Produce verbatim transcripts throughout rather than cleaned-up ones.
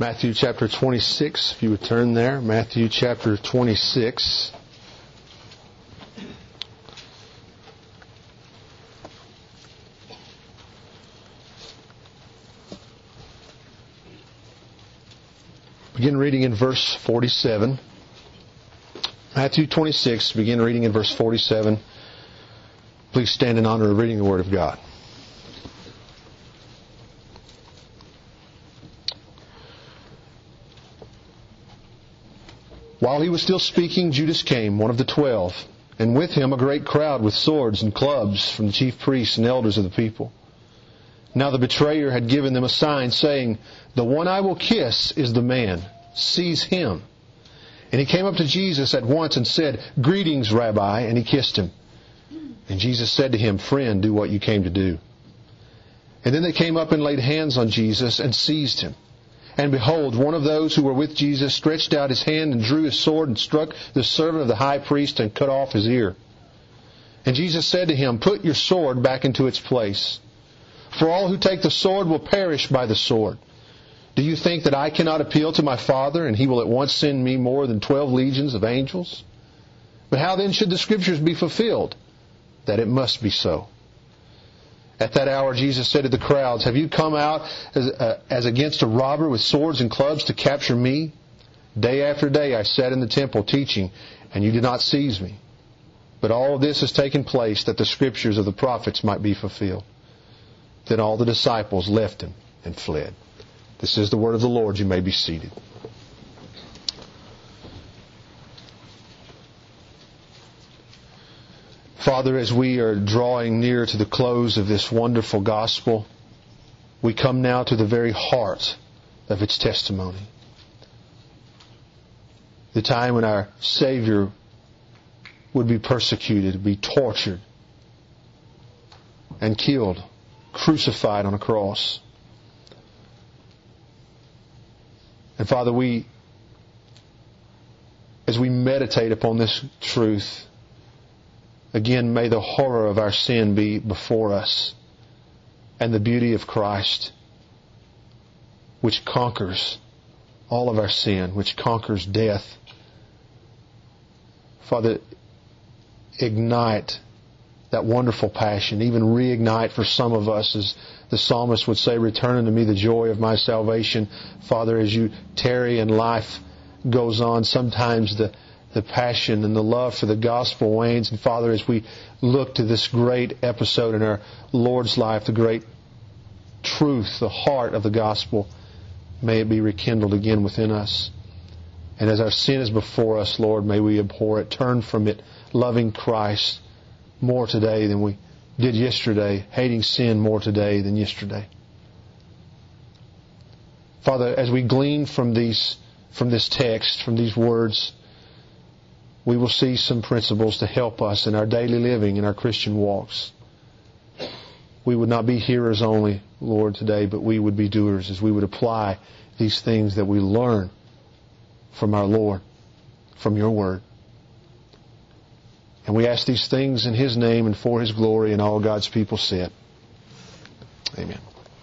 Matthew chapter twenty-six, if you would turn there. Matthew chapter twenty-six. Begin reading in verse forty-seven. Matthew twenty-six, begin reading in verse forty-seven. Please stand in honor of reading the Word of God. While he was still speaking, Judas came, one of the twelve, and with him a great crowd with swords and clubs from the chief priests and elders of the people. Now the betrayer had given them a sign, saying, "The one I will kiss is the man. Seize him." And he came up to Jesus at once and said, "Greetings, Rabbi," and he kissed him. And Jesus said to him, "Friend, do what you came to do." And then they came up and laid hands on Jesus and seized him. And behold, one of those who were with Jesus stretched out his hand and drew his sword and struck the servant of the high priest and cut off his ear. And Jesus said to him, "Put your sword back into its place. For all who take the sword will perish by the sword. Do you think that I cannot appeal to my Father, and He will at once send me more than twelve legions of angels? But how then should the Scriptures be fulfilled? That it must be so." At that hour Jesus said to the crowds, "Have you come out as, uh, as against a robber with swords and clubs to capture me? Day after day I sat in the temple teaching, and you did not seize me. But all of this has taken place that the Scriptures of the prophets might be fulfilled." Then all the disciples left him and fled. This is the word of the Lord. You may be seated. Father, as we are drawing near to the close of this wonderful gospel, we come now to the very heart of its testimony. The time when our Savior would be persecuted, be tortured, and killed, crucified on a cross. And Father, we, as we meditate upon this truth, again, may the horror of our sin be before us, and the beauty of Christ, which conquers all of our sin, which conquers death. Father, ignite that wonderful passion, even reignite for some of us, as the psalmist would say, "Return unto me the joy of my salvation." Father, as you tarry and life goes on, sometimes the the passion and the love for the gospel wanes. And Father, as we look to this great episode in our Lord's life, the great truth, the heart of the gospel, may it be rekindled again within us. And as our sin is before us, Lord, may we abhor it, turn from it, loving Christ more today than we did yesterday, hating sin more today than yesterday. Father, as we glean from these, from this text, from these words, we will see some principles to help us in our daily living, in our Christian walks. We would not be hearers only, Lord, today, but we would be doers as we would apply these things that we learn from our Lord, from your Word. And we ask these things in His name and for His glory, and all God's people said, Amen.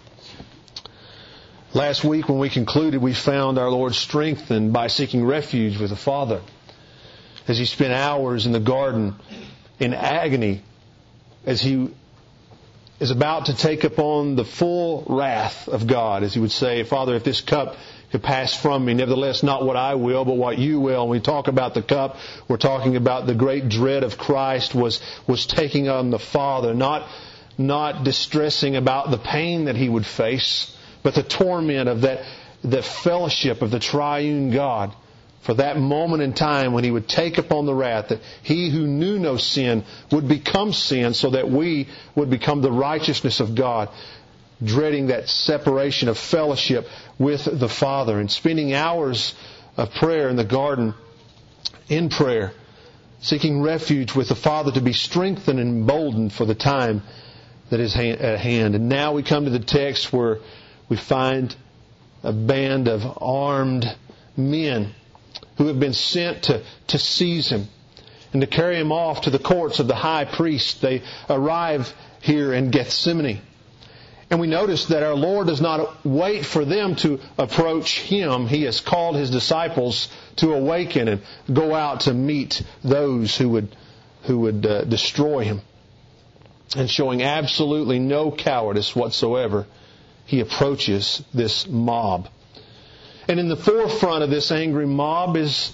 Last week when we concluded, we found our Lord strengthened by seeking refuge with the Father, as He spent hours in the garden in agony, as He is about to take upon the full wrath of God, as He would say, "Father, if this cup could pass from me, nevertheless not what I will, but what you will." When we talk about the cup, we're talking about the great dread of Christ was, was taking on the Father, not, not distressing about the pain that He would face, but the torment of that, the fellowship of the triune God. For that moment in time when He would take upon the wrath, that He who knew no sin would become sin so that we would become the righteousness of God, dreading that separation of fellowship with the Father, and spending hours of prayer in the garden, in prayer, seeking refuge with the Father to be strengthened and emboldened for the time that is at hand. And now we come to the text where we find a band of armed men who have been sent to, to seize Him and to carry Him off to the courts of the high priest. They arrive here in Gethsemane. And we notice that our Lord does not wait for them to approach Him. He has called His disciples to awaken and go out to meet those who would, who would uh, destroy Him. And showing absolutely no cowardice whatsoever, He approaches this mob. And in the forefront of this angry mob is,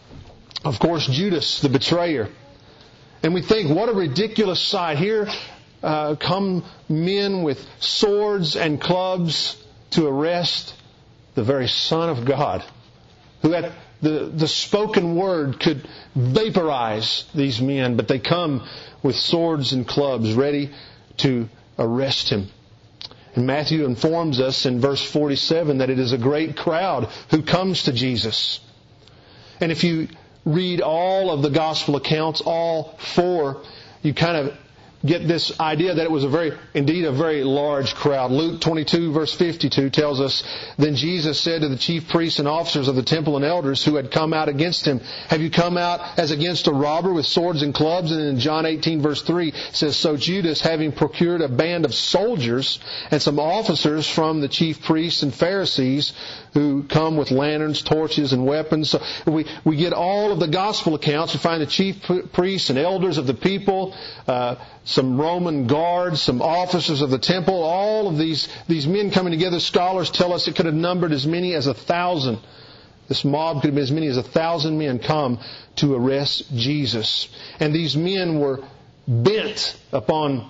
of course, Judas, the betrayer. And we think, what a ridiculous sight. Here uh, come men with swords and clubs to arrest the very Son of God, who at the, the spoken word could vaporize these men, but they come with swords and clubs ready to arrest Him. And Matthew informs us in verse forty-seven that it is a great crowd who comes to Jesus. And if you read all of the gospel accounts, all four, you kind of get this idea that it was a very, indeed a very large crowd. Luke twenty-two verse fifty-two tells us, "Then Jesus said to the chief priests and officers of the temple and elders who had come out against Him, 'Have you come out as against a robber with swords and clubs?' And in John eighteen verse three says, 'So Judas, having procured a band of soldiers and some officers from the chief priests and Pharisees who come with lanterns, torches, and weapons.'" So we, we get all of the gospel accounts. We find the chief priests and elders of the people, uh, some Roman guards, some officers of the temple, all of these, these men coming together. Scholars tell us it could have numbered as many as a thousand. This mob could have been as many as a thousand men come to arrest Jesus. And these men were bent upon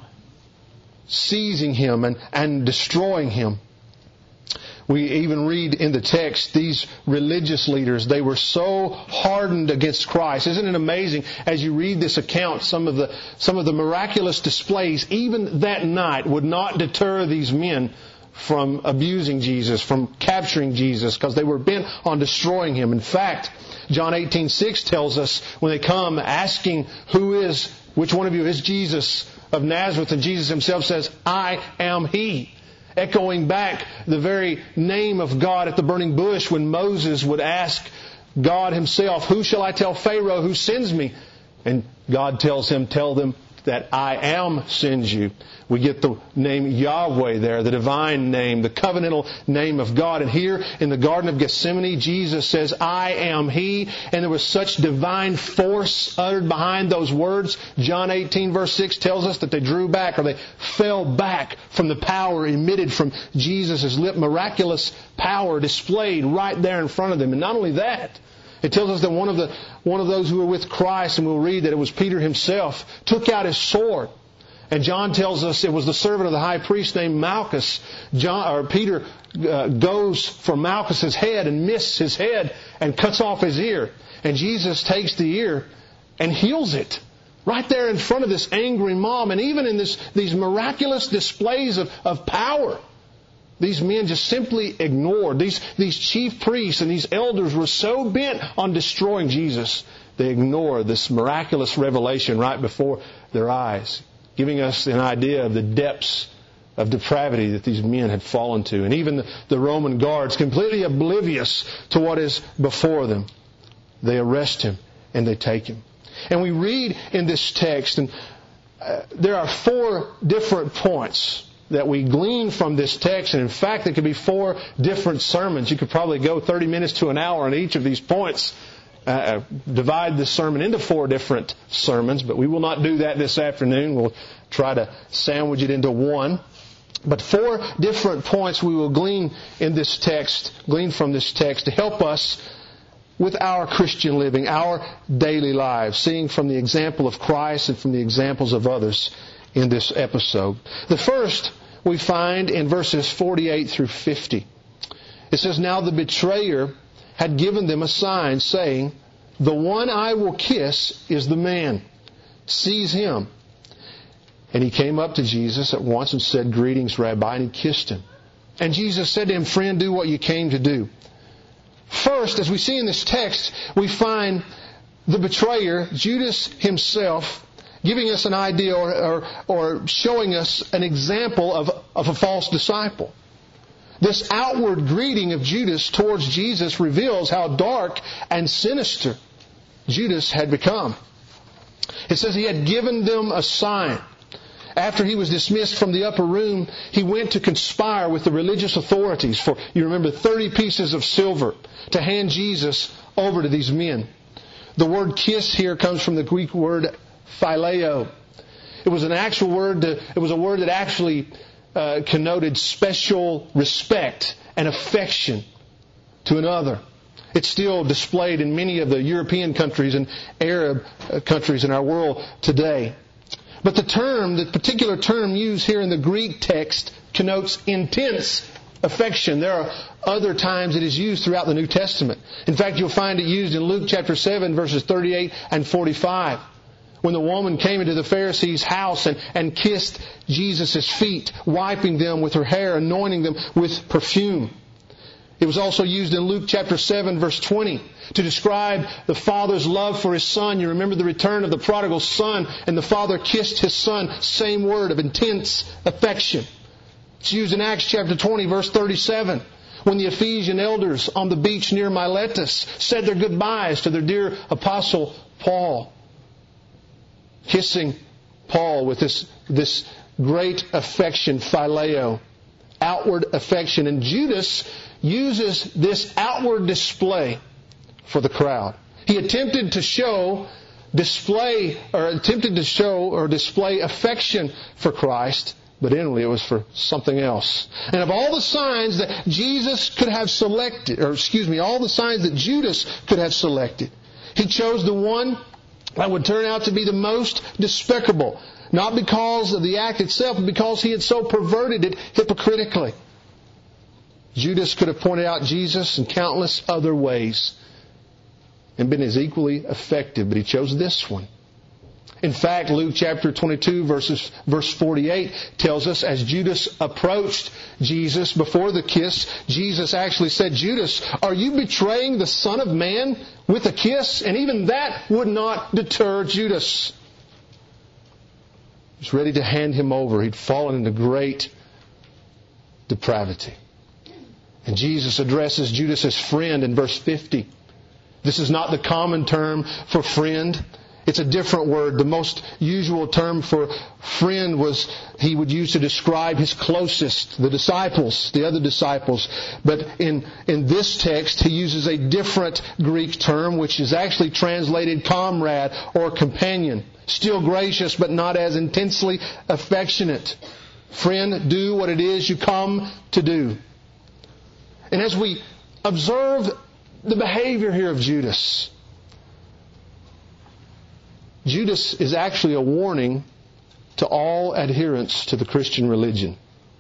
seizing Him and, and destroying Him. We even read in the text, these religious leaders, they were so hardened against Christ. Isn't it amazing as you read this account, some of the, some of the miraculous displays, even that night, would not deter these men from abusing Jesus, from capturing Jesus, because they were bent on destroying Him. In fact, John eighteen six tells us when they come asking, "Who is, which one of you is Jesus of Nazareth?" And Jesus Himself says, "I am He." Echoing back the very name of God at the burning bush when Moses would ask God Himself, "Who shall I tell Pharaoh who sends me?" And God tells him, "Tell them that I am sends you." We get the name Yahweh there, the divine name, the covenantal name of God. And here in the Garden of Gethsemane, Jesus says, "I am He." And there was such divine force uttered behind those words. John eighteen verse six tells us that they drew back, or they fell back from the power emitted from Jesus' lip. Miraculous power displayed right there in front of them. And not only that, it tells us that one of the one of those who were with Christ, and we'll read that it was Peter himself, took out his sword. And John tells us it was the servant of the high priest named Malchus. John, or Peter uh, goes for Malchus's head and misses his head and cuts off his ear. And Jesus takes the ear and heals it right there in front of this angry mob. And even in this these miraculous displays of, of power, these men just simply ignored. These, these chief priests and these elders were so bent on destroying Jesus, they ignored this miraculous revelation right before their eyes, giving us an idea of the depths of depravity that these men had fallen to. And even the, the Roman guards, completely oblivious to what is before them, they arrest Him and they take Him. And we read in this text, and uh, there are four different points that we glean from this text. And in fact, there could be four different sermons. You could probably go thirty minutes to an hour on each of these points. Uh, divide this sermon into four different sermons, but we will not do that this afternoon. We'll try to sandwich it into one. But four different points we will glean in this text, glean from this text to help us with our Christian living, our daily lives, seeing from the example of Christ and from the examples of others in this episode. The first we find in verses forty-eight through fifty. It says, "Now the betrayer had given them a sign, saying, 'The one I will kiss is the man. Seize him.' And he came up to Jesus at once and said, 'Greetings, Rabbi,' and he kissed him. And Jesus said to him, 'Friend, do what you came to do.'" First, as we see in this text, we find the betrayer, Judas himself, giving us an idea or, or, or showing us an example of, of a false disciple. This outward greeting of Judas towards Jesus reveals how dark and sinister Judas had become. It says he had given them a sign. After he was dismissed from the upper room, he went to conspire with the religious authorities for, you remember, thirty pieces of silver to hand Jesus over to these men. The word kiss here comes from the Greek word phileo. It was an actual word, to, it was a word that actually uh, connoted special respect and affection to another. It's still displayed in many of the European countries and Arab countries in our world today. But the term, the particular term used here in the Greek text connotes intense affection. There are other times it is used throughout the New Testament. In fact, you'll find it used in Luke chapter seven, verses thirty-eight and forty-five. When the woman came into the Pharisee's house and, and kissed Jesus' feet, wiping them with her hair, anointing them with perfume. It was also used in Luke chapter seven, verse twenty, to describe the father's love for his son. You remember the return of the prodigal son, and the father kissed his son. Same word of intense affection. It's used in Acts chapter twenty, verse thirty-seven, when the Ephesian elders on the beach near Miletus said their goodbyes to their dear apostle Paul. Kissing Paul with this, this great affection, phileo, outward affection. And Judas uses this outward display for the crowd. He attempted to show, display, or attempted to show or display affection for Christ, but inwardly it was for something else. And of all the signs that Jesus could have selected, or excuse me, all the signs that Judas could have selected, he chose the one that would turn out to be the most despicable. Not because of the act itself, but because he had so perverted it hypocritically. Judas could have pointed out Jesus in countless other ways and been as equally effective, but he chose this one. In fact, Luke chapter twenty-two, verses, verse forty-eight tells us, as Judas approached Jesus before the kiss, Jesus actually said, "Judas, are you betraying the Son of Man with a kiss?" And even that would not deter Judas. He was ready to hand him over. He'd fallen into great depravity. And Jesus addresses Judas as friend in verse fifty. This is not the common term for friend. It's a different word. The most usual term for friend was he would use to describe his closest, the disciples, the other disciples. But in, in this text, he uses a different Greek term, which is actually translated comrade or companion. Still gracious, but not as intensely affectionate. Friend, do what it is you come to do. And as we observe the behavior here of Judas, Judas is actually a warning to all adherents to the Christian religion.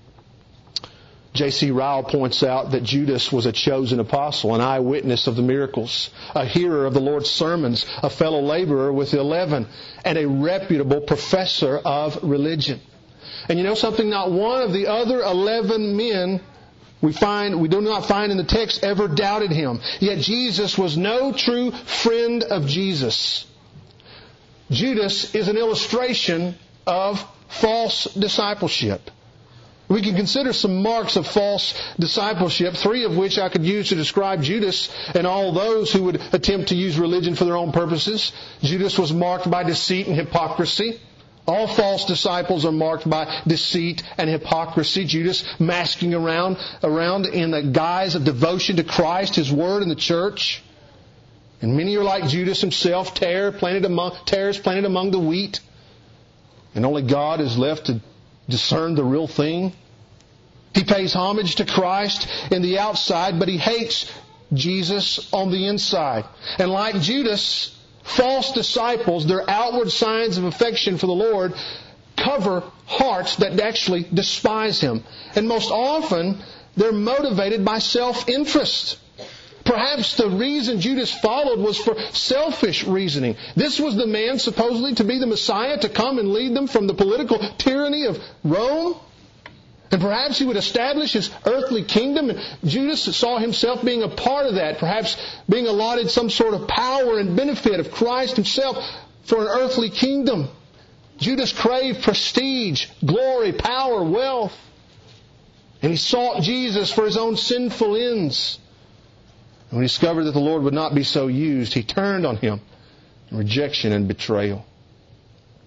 J C Ryle points out that Judas was a chosen apostle, an eyewitness of the miracles, a hearer of the Lord's sermons, a fellow laborer with the eleven, and a reputable professor of religion. And you know something? Not one of the other eleven men we find, we do not find in the text ever doubted him. Yet Jesus was no true friend of Jesus. Judas is an illustration of false discipleship. We can consider some marks of false discipleship, three of which I could use to describe Judas and all those who would attempt to use religion for their own purposes. Judas was marked by deceit and hypocrisy. All false disciples are marked by deceit and hypocrisy. Judas masking around, around in the guise of devotion to Christ, His Word, and the church. And many are like Judas himself, tares planted among, tares planted among the wheat. And only God is left to discern the real thing. He pays homage to Christ in the outside, but he hates Jesus on the inside. And like Judas, false disciples, their outward signs of affection for the Lord cover hearts that actually despise Him. And most often, they're motivated by self-interest. Perhaps the reason Judas followed was for selfish reasoning. This was the man supposedly to be the Messiah, to come and lead them from the political tyranny of Rome. And perhaps he would establish his earthly kingdom. And Judas saw himself being a part of that, perhaps being allotted some sort of power and benefit of Christ Himself for an earthly kingdom. Judas craved prestige, glory, power, wealth. And he sought Jesus for his own sinful ends. And when he discovered that the Lord would not be so used, he turned on Him in rejection and betrayal.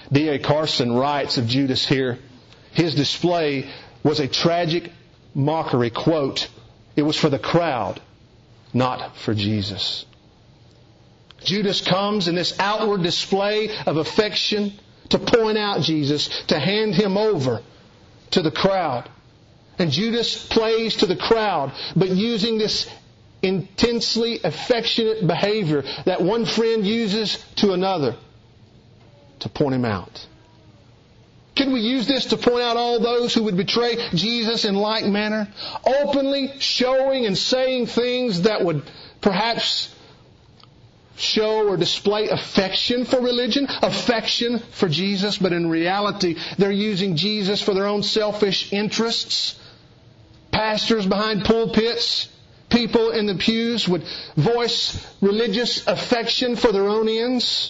D A Carson writes of Judas here, his display was a tragic mockery. Quote, "It was for the crowd, not for Jesus." Judas comes in this outward display of affection to point out Jesus, to hand Him over to the crowd. And Judas plays to the crowd, but using this intensely affectionate behavior that one friend uses to another to point Him out. Can we use this to point out all those who would betray Jesus in like manner? Openly showing and saying things that would perhaps show or display affection for religion, affection for Jesus, but in reality they're using Jesus for their own selfish interests. Pastors behind pulpits, people in the pews would voice religious affection for their own ends,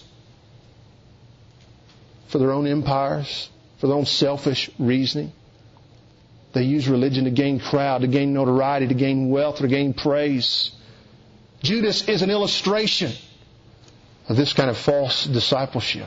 for their own empires, for their own selfish reasoning. They use religion to gain crowd, to gain notoriety, to gain wealth, to gain praise. Judas is an illustration of this kind of false discipleship.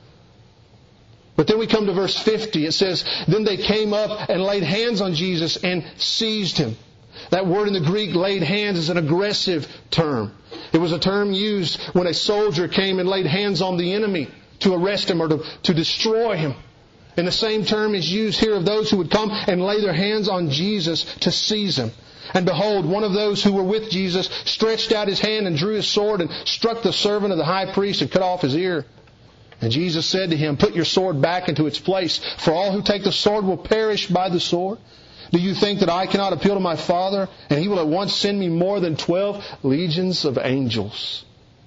But then we come to verse fifty. It says, "Then they came up and laid hands on Jesus and seized Him." That word in the Greek, laid hands, is an aggressive term. It was a term used when a soldier came and laid hands on the enemy to arrest him or to, to destroy him. And the same term is used here of those who would come and lay their hands on Jesus to seize Him. And behold, one of those who were with Jesus stretched out his hand and drew his sword and struck the servant of the high priest and cut off his ear. And Jesus said to him, "Put your sword back into its place, for all who take the sword will perish by the sword. Do you think that I cannot appeal to my Father, and He will at once send me more than twelve legions of angels?"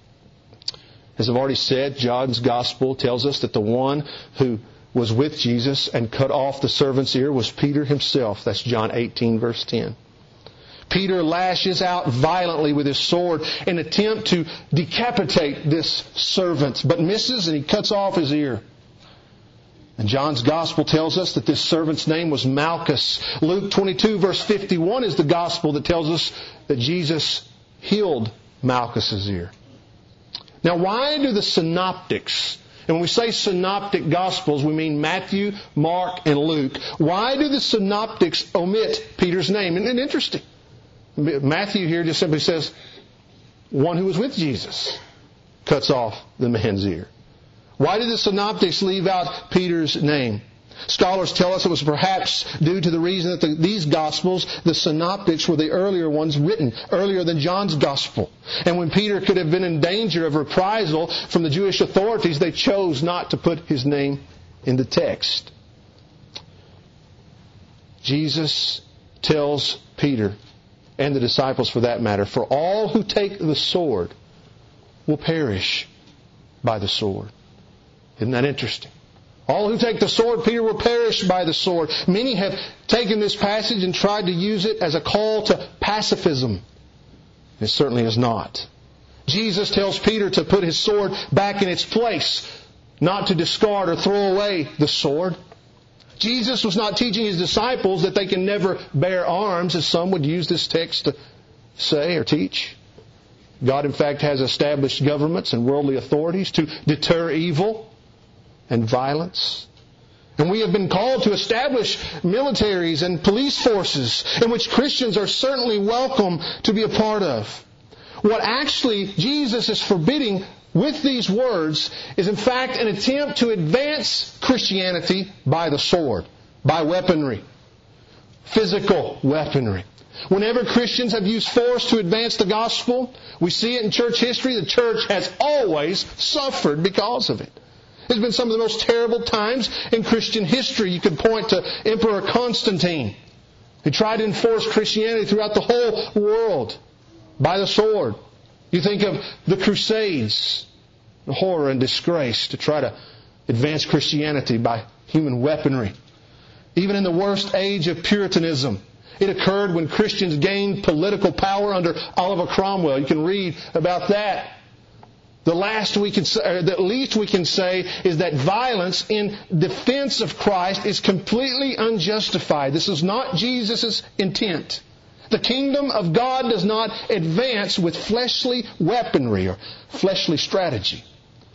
As I've already said, John's Gospel tells us that the one who was with Jesus and cut off the servant's ear was Peter himself. That's John eighteen, verse ten. Peter lashes out violently with his sword in an attempt to decapitate this servant, but misses and he cuts off his ear. And John's Gospel tells us that this servant's name was Malchus. Luke twenty-two, verse fifty-one is the Gospel that tells us that Jesus healed Malchus's ear. Now, why do the synoptics, and when we say synoptic Gospels, we mean Matthew, Mark, and Luke, why do the synoptics omit Peter's name? Isn't it interesting? Matthew here just simply says, one who was with Jesus cuts off the man's ear. Why did the synoptics leave out Peter's name? Scholars tell us it was perhaps due to the reason that the, these Gospels, the synoptics, were the earlier ones written, earlier than John's Gospel. And when Peter could have been in danger of reprisal from the Jewish authorities, they chose not to put his name in the text. Jesus tells Peter, and the disciples for that matter, for all who take the sword will perish by the sword. Isn't that interesting? All who take the sword, Peter, will perish by the sword. Many have taken this passage and tried to use it as a call to pacifism. It certainly is not. Jesus tells Peter to put his sword back in its place, not to discard or throw away the sword. Jesus was not teaching His disciples that they can never bear arms, as some would use this text to say or teach. God, in fact, has established governments and worldly authorities to deter evil and violence. And we have been called to establish militaries and police forces in which Christians are certainly welcome to be a part of. What actually Jesus is forbidding with these words is in fact an attempt to advance Christianity by the sword, by weaponry, physical weaponry. Whenever Christians have used force to advance the gospel, we see it in church history, the church has always suffered because of it. There's been some of the most terrible times in Christian history. You could point to Emperor Constantine, who tried to enforce Christianity throughout the whole world by the sword. You think of the Crusades, the horror and disgrace to try to advance Christianity by human weaponry. Even in the worst age of Puritanism, it occurred when Christians gained political power under Oliver Cromwell. You can read about that. The last we can say, or the least we can say is that violence in defense of Christ is completely unjustified. This is not Jesus' intent. The kingdom of God does not advance with fleshly weaponry or fleshly strategy.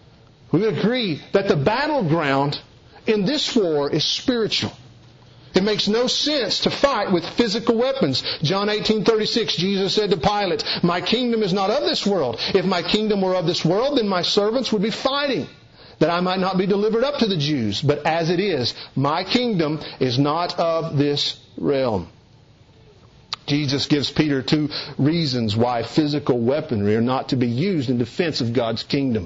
We would agree that the battleground in this war is spiritual. It makes no sense to fight with physical weapons. John eighteen thirty-six, Jesus said to Pilate, "My kingdom is not of this world. If my kingdom were of this world, then my servants would be fighting, that I might not be delivered up to the Jews. But as it is, my kingdom is not of this realm." Jesus gives Peter two reasons why physical weaponry are not to be used in defense of God's kingdom.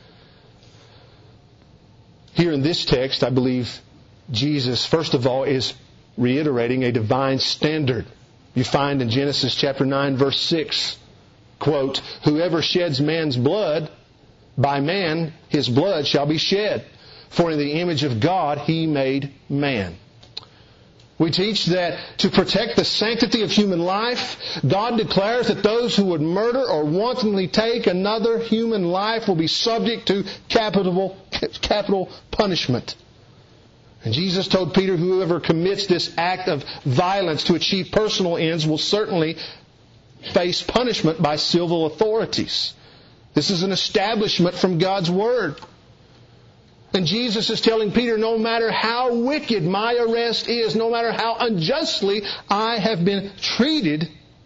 Here in this text, I believe Jesus, first of all, is reiterating a divine standard. You find in Genesis chapter nine, verse six, quote, "Whoever sheds man's blood, by man his blood shall be shed. For in the image of God he made man." We teach that to protect the sanctity of human life, God declares that those who would murder or wantonly take another human life will be subject to capital, capital punishment. And Jesus told Peter, whoever commits this act of violence to achieve personal ends will certainly face punishment by civil authorities. This is an establishment from God's Word. And Jesus is telling Peter, no matter how wicked my arrest is, no matter how unjustly I have been treated,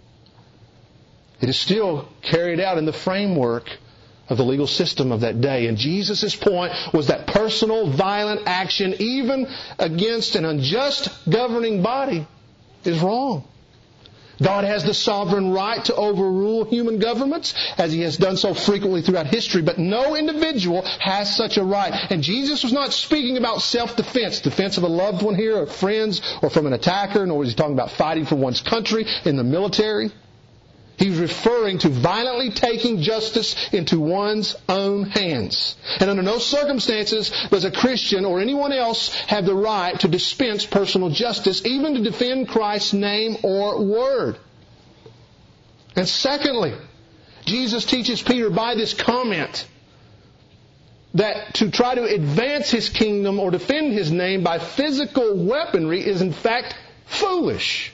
it is still carried out in the framework of the legal system of that day. And Jesus' point was that personal violent action, even against an unjust governing body, is wrong. God has the sovereign right to overrule human governments, as He has done so frequently throughout history, but no individual has such a right. And Jesus was not speaking about self-defense, defense of a loved one here, or friends, or from an attacker, nor was He talking about fighting for one's country in the military. He was referring to violently taking justice into one's own hands. And under no circumstances does a Christian or anyone else have the right to dispense personal justice, even to defend Christ's name or word. And secondly, Jesus teaches Peter by this comment that to try to advance His kingdom or defend His name by physical weaponry is in fact foolish.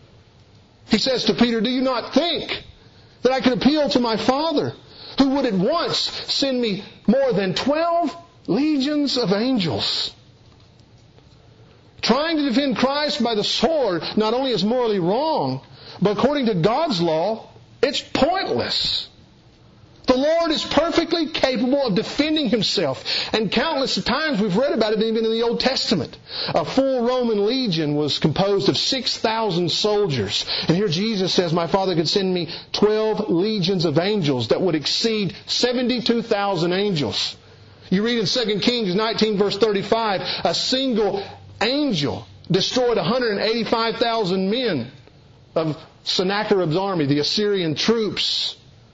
He says to Peter, "Do you not think that I could appeal to my Father, who would at once send me more than twelve legions of angels?" Trying to defend Christ by the sword not only is morally wrong, but according to God's law, it's pointless. The Lord is perfectly capable of defending Himself. And countless times we've read about it even in the Old Testament. A full Roman legion was composed of six thousand soldiers. And here Jesus says, "My Father could send me twelve legions of angels that would exceed seventy-two thousand angels." You read in Second Kings nineteen verse thirty-five, a single angel destroyed one hundred eighty-five thousand men of Sennacherib's army, the Assyrian troops.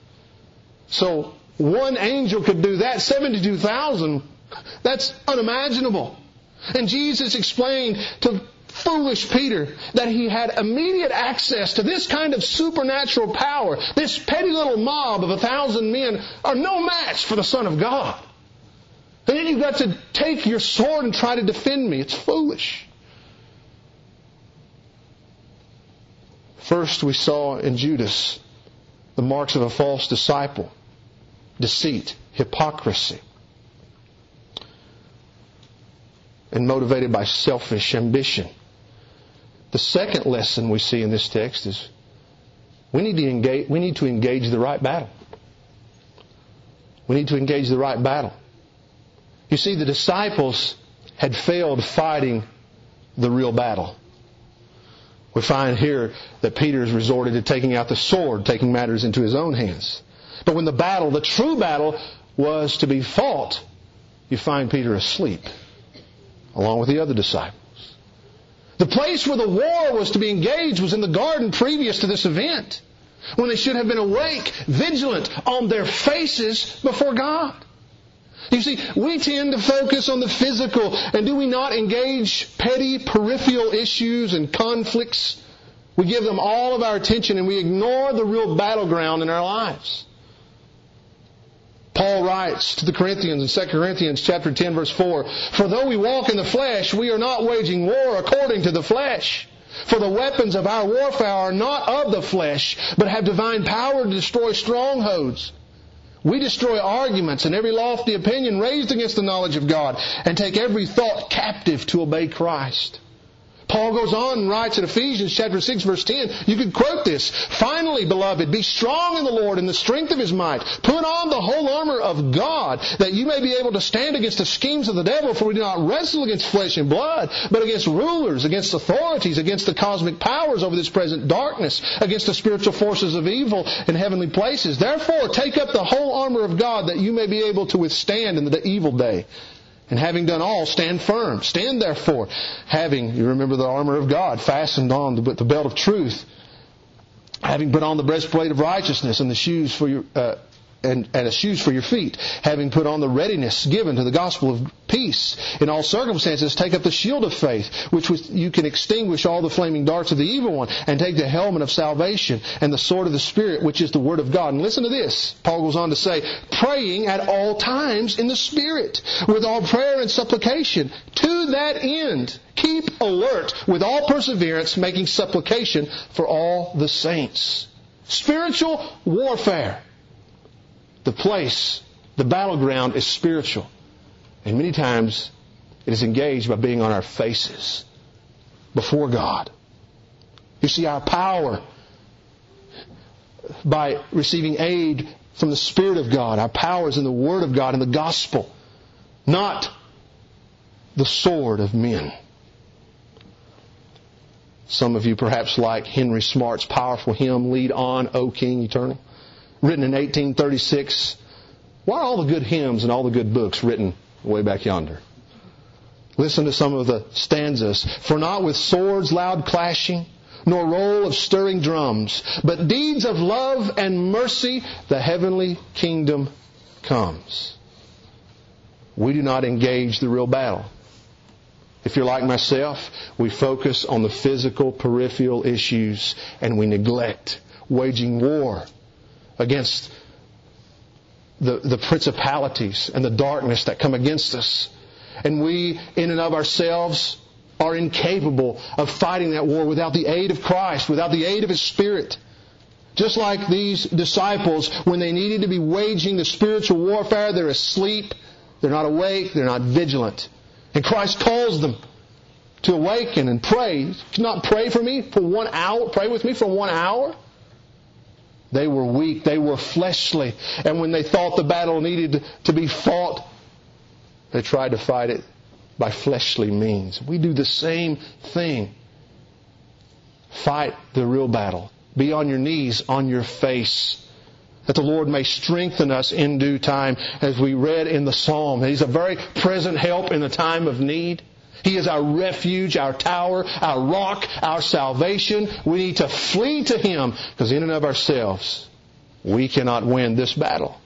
So one angel could do that. seventy-two thousand, that's unimaginable. And Jesus explained to foolish Peter that he had immediate access to this kind of supernatural power. This petty little mob of a thousand men are no match for the Son of God. And then you've got to take your sword and try to defend me. It's foolish. First, we saw in Judas the marks of a false disciple: deceit, hypocrisy, and motivated by selfish ambition. The second lesson we see in this text is we need to engage, we need to engage the right battle. We need to engage the right battle. You see, the disciples had failed fighting the real battle. We find here that Peter has resorted to taking out the sword, taking matters into his own hands. But when the battle, the true battle, was to be fought, you find Peter asleep, along with the other disciples. The place where the war was to be engaged was in the garden previous to this event, when they should have been awake, vigilant, on their faces before God. You see, we tend to focus on the physical, and do we not engage petty peripheral issues and conflicts? We give them all of our attention and we ignore the real battleground in our lives. Paul writes to the Corinthians in Second Corinthians chapter ten verse four, "For though we walk in the flesh, we are not waging war according to the flesh. For the weapons of our warfare are not of the flesh, but have divine power to destroy strongholds. We destroy arguments and every lofty opinion raised against the knowledge of God, and take every thought captive to obey Christ. Paul goes on and writes in Ephesians chapter six verse ten, you could quote this, finally, beloved, be strong in the Lord and the strength of His might. Put on the whole armor of God, that you may be able to stand against the schemes of the devil, for we do not wrestle against flesh and blood, but against rulers, against authorities, against the cosmic powers over this present darkness, against the spiritual forces of evil in heavenly places. Therefore, take up the whole armor of God, that you may be able to withstand in the evil day. And having done all, stand firm. Stand therefore, having, you remember the armor of God, fastened on with the belt of truth, having put on the breastplate of righteousness and the shoes for your uh, and, and the shoes for your feet, having put on the readiness given to the gospel of peace. In all circumstances, take up the shield of faith, which with you can extinguish all the flaming darts of the evil one, and take the helmet of salvation and the sword of the Spirit, which is the Word of God. And listen to this. Paul goes on to say, praying at all times in the Spirit, with all prayer and supplication. To that end, keep alert with all perseverance, making supplication for all the saints. Spiritual warfare. The place, the battleground is spiritual. And many times it is engaged by being on our faces before God. You see, our power by receiving aid from the Spirit of God, our power is in the Word of God and the gospel, not the sword of men. Some of you perhaps like Henry Smart's powerful hymn, Lead On, O King Eternal, written in eighteen thirty-six. Why are all the good hymns and all the good books written way back yonder? Listen to some of the stanzas. For not with swords loud clashing, nor roll of stirring drums, but deeds of love and mercy, the heavenly kingdom comes. We do not engage the real battle. If you're like myself, we focus on the physical, peripheral issues, and we neglect waging war against the, the principalities and the darkness that come against us. And we, in and of ourselves, are incapable of fighting that war without the aid of Christ, without the aid of His Spirit. Just like these disciples, when they needed to be waging the spiritual warfare, they're asleep, they're not awake, they're not vigilant. And Christ calls them to awaken and pray. Not pray for me for one hour, pray with me for one hour. They were weak. They were fleshly. And when they thought the battle needed to be fought, they tried to fight it by fleshly means. We do the same thing. Fight the real battle. Be on your knees, on your face, that the Lord may strengthen us in due time, as we read in the Psalm. He's a very present help in the time of need. He is our refuge, our tower, our rock, our salvation. We need to flee to Him, because in and of ourselves, we cannot win this battle.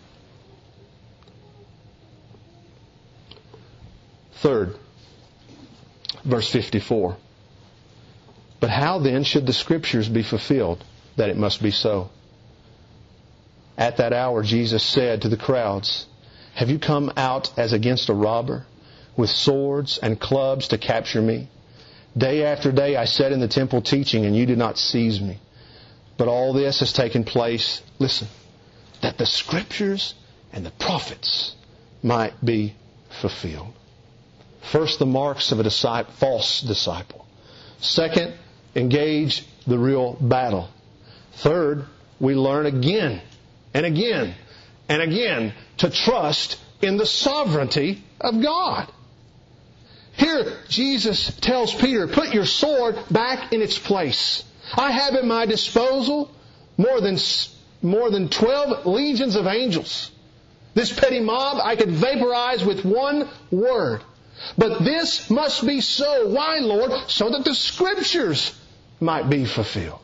Third, verse fifty-four. But how then should the Scriptures be fulfilled, that it must be so? At that hour Jesus said to the crowds, have you come out as against a robber, with swords and clubs to capture me? Day after day I sat in the temple teaching, and you did not seize me. But all this has taken place, listen, that the Scriptures and the prophets might be fulfilled. First, the marks of a disciple, false disciple. Second, engage the real battle. Third, we learn again and again and again to trust in the sovereignty of God. Here, Jesus tells Peter, put your sword back in its place. I have at my disposal more than, more than twelve legions of angels. This petty mob I could vaporize with one word. But this must be so. Why, Lord? So that the Scriptures might be fulfilled.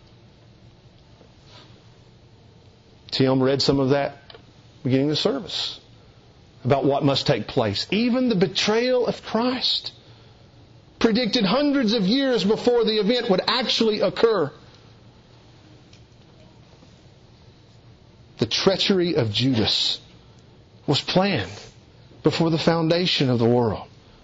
Tim read some of that beginning of the service about what must take place. Even the betrayal of Christ, predicted hundreds of years before the event would actually occur. The treachery of Judas was planned before the foundation of the world.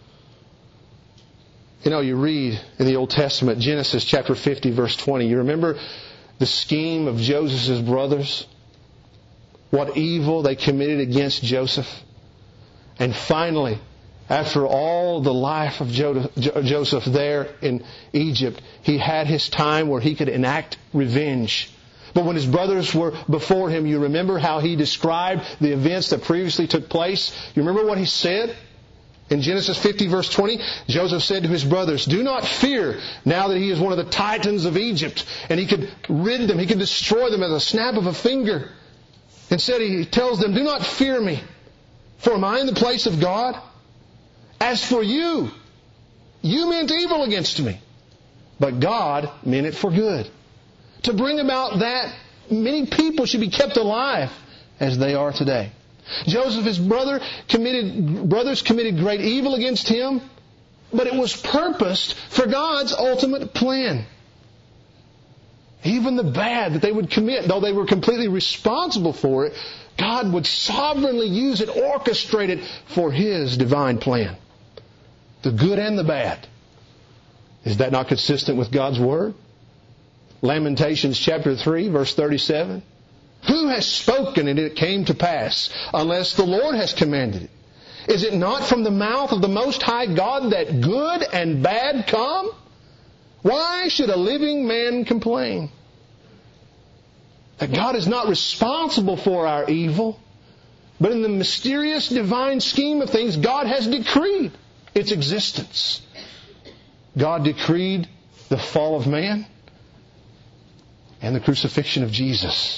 You know, you read in the Old Testament, Genesis chapter fifty, verse twenty. You remember the scheme of Joseph's brothers? what evil they committed against Joseph. And finally, after all the life of Joseph there in Egypt, he had his time where he could enact revenge. But when his brothers were before him, you remember how he described the events that previously took place? You remember what he said? In Genesis fifty verse twenty, Joseph said to his brothers, "Do not fear now that he is one of the titans of Egypt, and he could rid them, he could destroy them at a snap of a finger." Instead he tells them, "Do not fear me, for am I in the place of God? As for you, you meant evil against me, but God meant it for good, to bring about that many people should be kept alive as they are today." Joseph, his brother, committed, brothers committed great evil against him, but it was purposed for God's ultimate plan. Even the bad that they would commit, though they were completely responsible for it, God would sovereignly use it, orchestrate it for His divine plan. The good and the bad. Is that not consistent with God's Word? Lamentations chapter three, verse thirty-seven. Who has spoken and it came to pass, unless the Lord has commanded it? Is it not from the mouth of the Most High God that good and bad come? Why should a living man complain? That God is not responsible for our evil, but in the mysterious divine scheme of things, God has decreed its existence. God decreed the fall of man and the crucifixion of Jesus.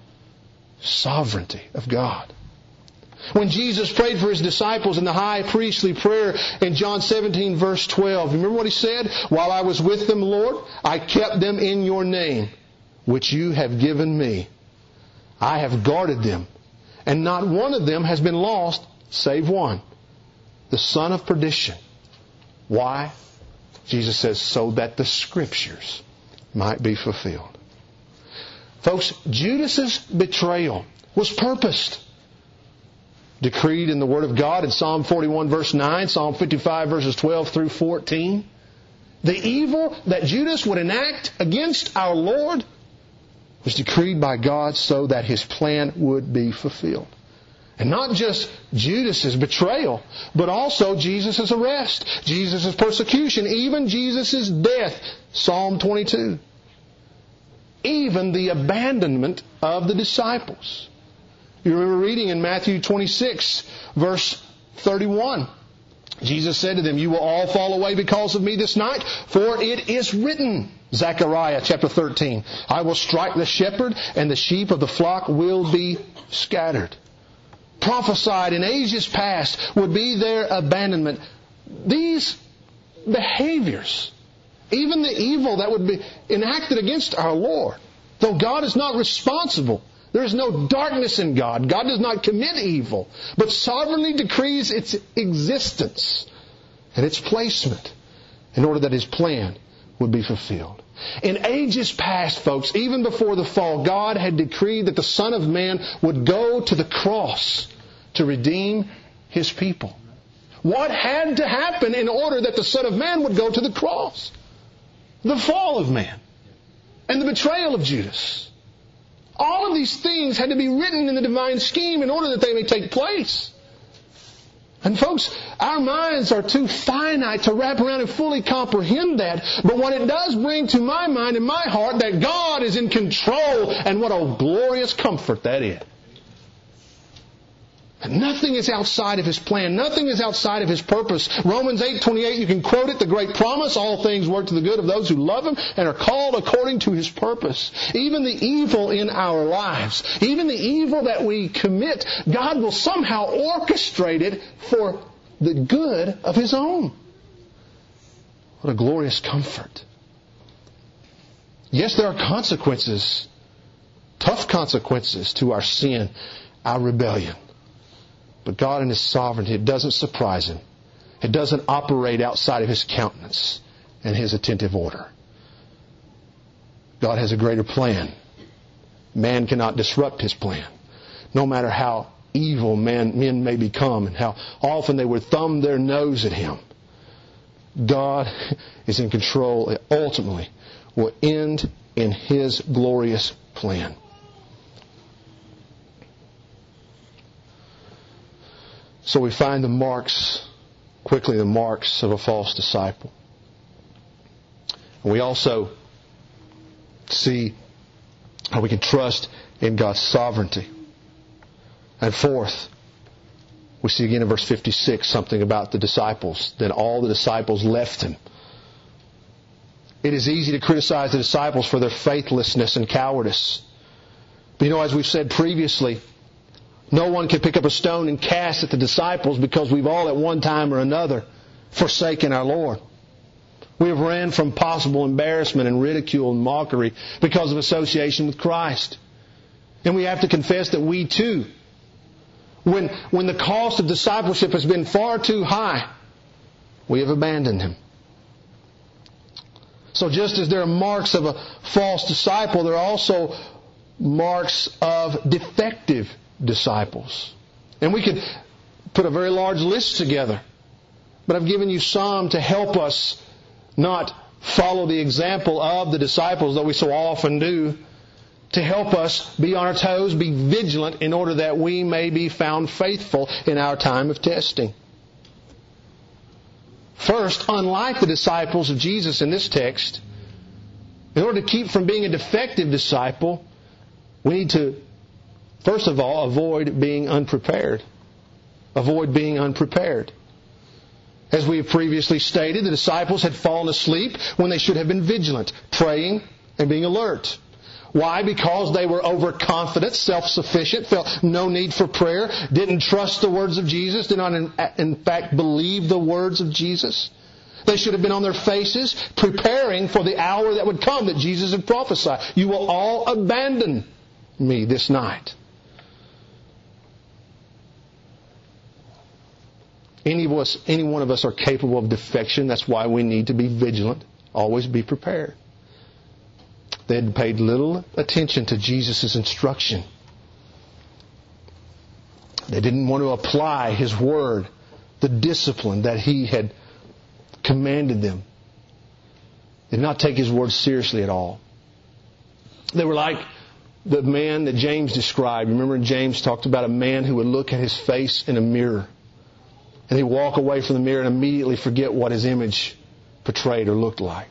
Sovereignty of God. When Jesus prayed for His disciples in the high priestly prayer in John seventeen verse twelve, remember what He said? "While I was with them, Lord, I kept them in your name, which you have given me. I have guarded them, and not one of them has been lost, save one, the son of perdition." Why? Jesus says, so that the Scriptures might be fulfilled. Folks, Judas's betrayal was purposed. Decreed in the Word of God in Psalm forty-one verse nine, Psalm fifty-five verses twelve through fourteen. The evil that Judas would enact against our Lord was decreed by God so that His plan would be fulfilled. And not just Judas's betrayal, but also Jesus' arrest, Jesus' persecution, even Jesus' death. Psalm twenty-two. Even the abandonment of the disciples. You remember reading in Matthew twenty-six, verse thirty-one. Jesus said to them, "You will all fall away because of me this night, for it is written." Zechariah chapter thirteen. "I will strike the shepherd, and the sheep of the flock will be scattered." Prophesied in ages past would be their abandonment. These behaviors, even the evil that would be enacted against our Lord, though God is not responsible, there is no darkness in God. God does not commit evil, but sovereignly decrees its existence and its placement in order that His plan would be fulfilled. In ages past, folks, even before the fall, God had decreed that the Son of Man would go to the cross to redeem His people. What had to happen in order that the Son of Man would go to the cross? The fall of man and the betrayal of Judas. All of these things had to be written in the divine scheme in order that they may take place. And folks, our minds are too finite to wrap around and fully comprehend that. But what it does bring to my mind and my heart, that God is in control, and what a glorious comfort that is. And nothing is outside of His plan. Nothing is outside of His purpose. Romans eight twenty-eight, you can quote it, the great promise, all things work to the good of those who love Him and are called according to His purpose. Even the evil in our lives, even the evil that we commit, God will somehow orchestrate it for the good of His own. What a glorious comfort. Yes, there are consequences, tough consequences to our sin, our rebellion. But God in His sovereignty, it doesn't surprise Him. It doesn't operate outside of His countenance and His attentive order. God has a greater plan. Man cannot disrupt His plan. No matter how evil man, men may become and how often they would thumb their nose at Him, God is in control. It ultimately will end in His glorious plan. So we find the marks, quickly the marks of a false disciple. And we also see how we can trust in God's sovereignty. And fourth, we see again in verse fifty-six something about the disciples. Then all the disciples left Him. It is easy to criticize the disciples for their faithlessness and cowardice. But you know, as we've said previously, no one can pick up a stone and cast at the disciples because we've all at one time or another forsaken our Lord. We have ran from possible embarrassment and ridicule and mockery because of association with Christ. And we have to confess that we too, when, when the cost of discipleship has been far too high, we have abandoned Him. So just as there are marks of a false disciple, there are also marks of defective disciples. And we could put a very large list together. But I've given you some to help us not follow the example of the disciples that we so often do, to help us be on our toes, be vigilant in order that we may be found faithful in our time of testing. First, unlike the disciples of Jesus in this text, in order to keep from being a defective disciple, we need to, first of all, avoid being unprepared. Avoid being unprepared. As we have previously stated, the disciples had fallen asleep when they should have been vigilant, praying and being alert. Why? Because they were overconfident, self-sufficient, felt no need for prayer, didn't trust the words of Jesus, did not in, in fact believe the words of Jesus. They should have been on their faces, preparing for the hour that would come that Jesus had prophesied. You will all abandon me this night. Any of us, any one of us are capable of defection. That's why we need to be vigilant. Always be prepared. They had paid little attention to Jesus' instruction. They didn't want to apply His Word, the discipline that He had commanded them. They did not take His Word seriously at all. They were like the man that James described. Remember, James talked about a man who would look at his face in a mirror. And he'd walk away from the mirror and immediately forget what his image portrayed or looked like.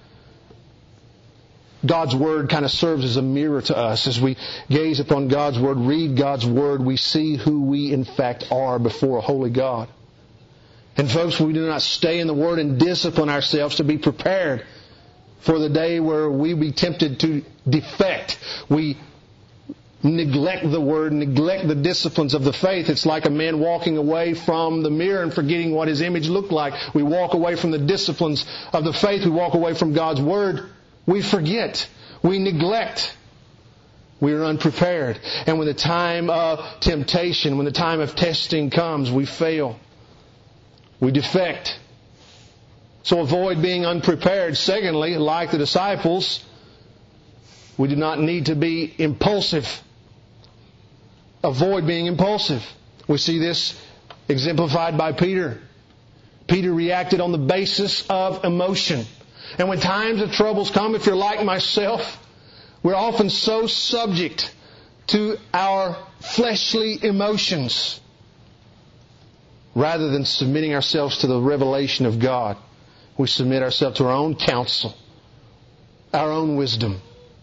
God's Word kind of serves as a mirror to us. As we gaze upon God's Word, read God's Word, we see who we in fact are before a holy God. And folks, we do not stay in the Word and discipline ourselves to be prepared for the day where we be tempted to defect. We neglect the Word, neglect the disciplines of the faith. It's like a man walking away from the mirror and forgetting what his image looked like. We walk away from the disciplines of the faith. We walk away from God's Word. We forget. We neglect. We are unprepared. And when the time of temptation, when the time of testing comes, we fail. We defect. So avoid being unprepared. Secondly, like the disciples, we do not need to be impulsive. Avoid being impulsive. We see this exemplified by Peter. Peter reacted on the basis of emotion. And when times of troubles come, if you're like myself, we're often so subject to our fleshly emotions rather than submitting ourselves to the revelation of God. We submit ourselves to our own counsel, our own wisdom.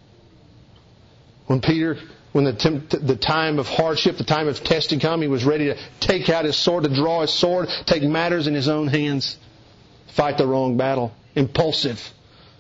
When Peter, when the, temp- the time of hardship, the time of testing come, he was ready to take out his sword, to draw his sword, take matters in his own hands, fight the wrong battle. Impulsive.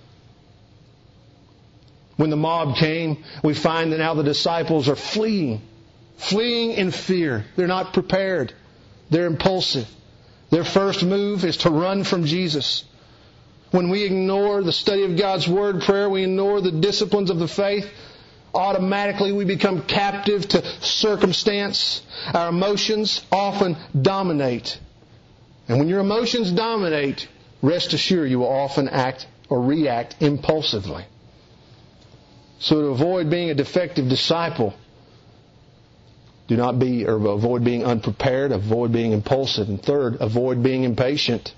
When the mob came, we find that now the disciples are fleeing. Fleeing in fear. They're not prepared. They're impulsive. Their first move is to run from Jesus. When we ignore the study of God's Word, prayer, we ignore the disciplines of the faith, automatically we become captive to circumstance. Our emotions often dominate. And when your emotions dominate, rest assured you will often act or react impulsively. So to avoid being a defective disciple, do not be, or avoid being unprepared, avoid being impulsive. And third, avoid being impatient.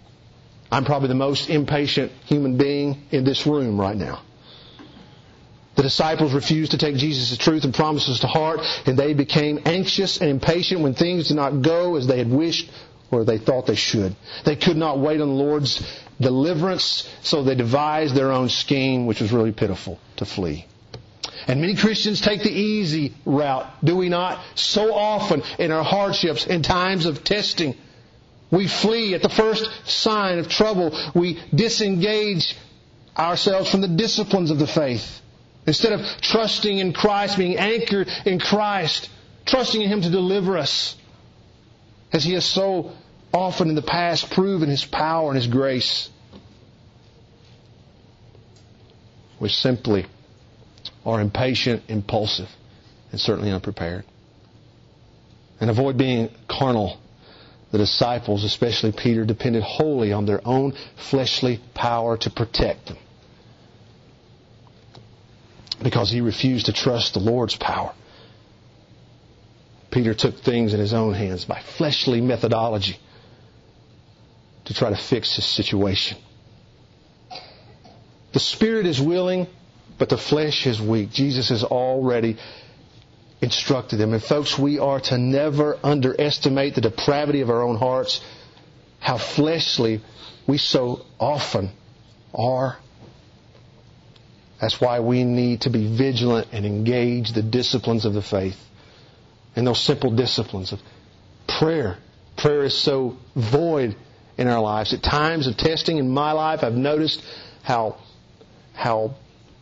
I'm probably the most impatient human being in this room right now. The disciples refused to take Jesus' truth and promises to heart, and they became anxious and impatient when things did not go as they had wished or they thought they should. They could not wait on the Lord's deliverance, so they devised their own scheme, which was really pitiful, to flee. And many Christians take the easy route, do we not? So often in our hardships, in times of testing, we flee at the first sign of trouble. We disengage ourselves from the disciplines of the faith. Instead of trusting in Christ, being anchored in Christ, trusting in Him to deliver us, as He has so often in the past proven His power and His grace, we simply are impatient, impulsive, and certainly unprepared. And avoid being carnal. The disciples, especially Peter, depended wholly on their own fleshly power to protect them, because he refused to trust the Lord's power. Peter took things in his own hands by fleshly methodology to try to fix his situation. The spirit is willing, but the flesh is weak. Jesus has already instructed them. And folks, we are to never underestimate the depravity of our own hearts, how fleshly we so often are. That's why we need to be vigilant and engage the disciplines of the faith. And those simple disciplines of prayer. Prayer is so void in our lives. At times of testing in my life, I've noticed how, how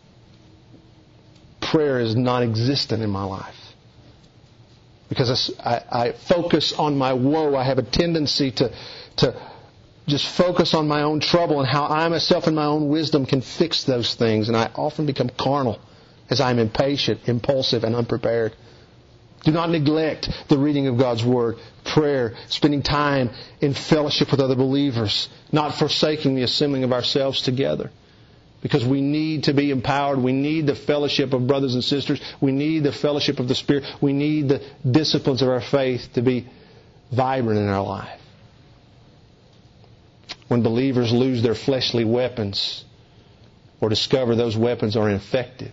prayer is non-existent in my life. Because I, I focus on my woe. I have a tendency to, to just focus on my own trouble and how I myself in my own wisdom can fix those things. And I often become carnal as I'm impatient, impulsive, and unprepared. Do not neglect the reading of God's Word, prayer, spending time in fellowship with other believers, not forsaking the assembling of ourselves together. Because we need to be empowered. We need the fellowship of brothers and sisters. We need the fellowship of the Spirit. We need the disciplines of our faith to be vibrant in our life. When believers lose their fleshly weapons or discover those weapons are ineffective,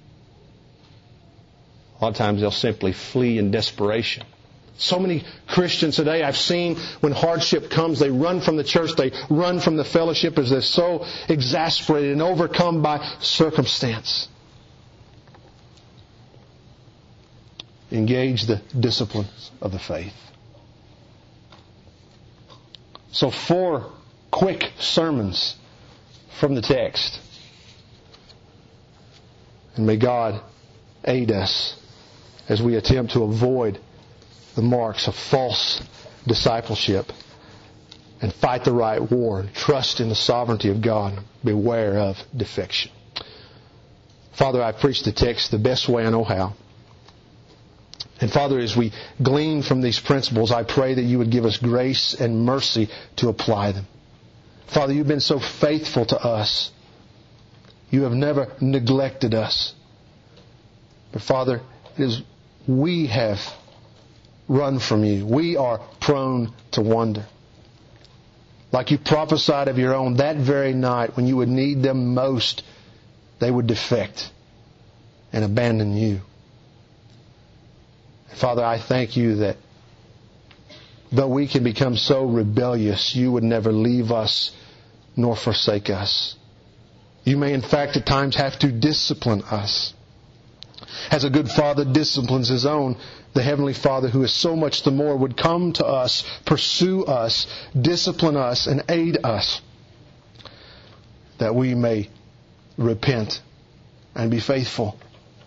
a lot of times they'll simply flee in desperation. So many Christians today I've seen, when hardship comes, they run from the church, they run from the fellowship as they're so exasperated and overcome by circumstance. Engage the disciplines of the faith. So four quick sermons from the text. And may God aid us as we attempt to avoid the marks of false discipleship and fight the right war and trust in the sovereignty of God. Beware of defection. Father, I preach the text the best way I know how. And Father, as we glean from these principles, I pray that you would give us grace and mercy to apply them. Father, you've been so faithful to us. You have never neglected us. But Father, it is we have run from you. We are prone to wander. Like you prophesied of your own, that very night when you would need them most, they would defect and abandon you. Father, I thank you that though we can become so rebellious, you would never leave us nor forsake us. You may in fact at times have to discipline us. As a good father disciplines his own, the Heavenly Father, who is so much the more, would come to us, pursue us, discipline us, and aid us, that we may repent and be faithful.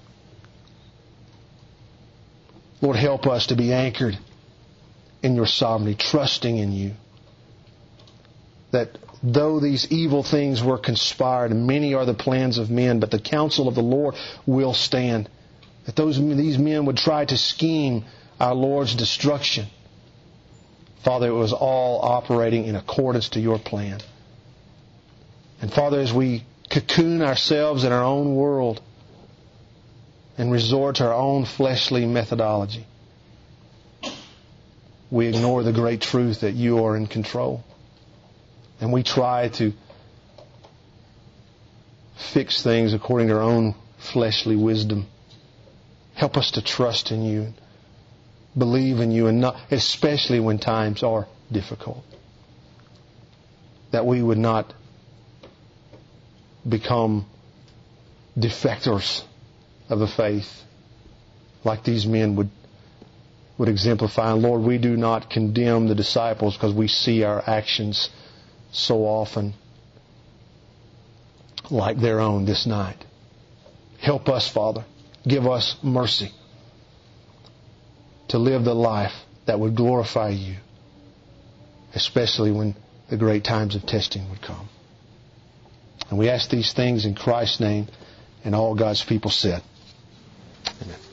Lord, help us to be anchored in your sovereignty, trusting in you. That though these evil things were conspired, and many are the plans of men, but the counsel of the Lord will stand. That those these men would try to scheme our Lord's destruction. Father, it was all operating in accordance to your plan. And Father, as we cocoon ourselves in our own world and resort to our own fleshly methodology, we ignore the great truth that you are in control. And we try to fix things according to our own fleshly wisdom. Help us to trust in You, believe in You, and not, especially when times are difficult. That we would not become defectors of the faith like these men would would exemplify. And Lord, we do not condemn the disciples because we see our actions so often like their own this night. Help us, Father. Give us mercy to live the life that would glorify You, especially when the great times of testing would come. And we ask these things in Christ's name, and all God's people said, Amen.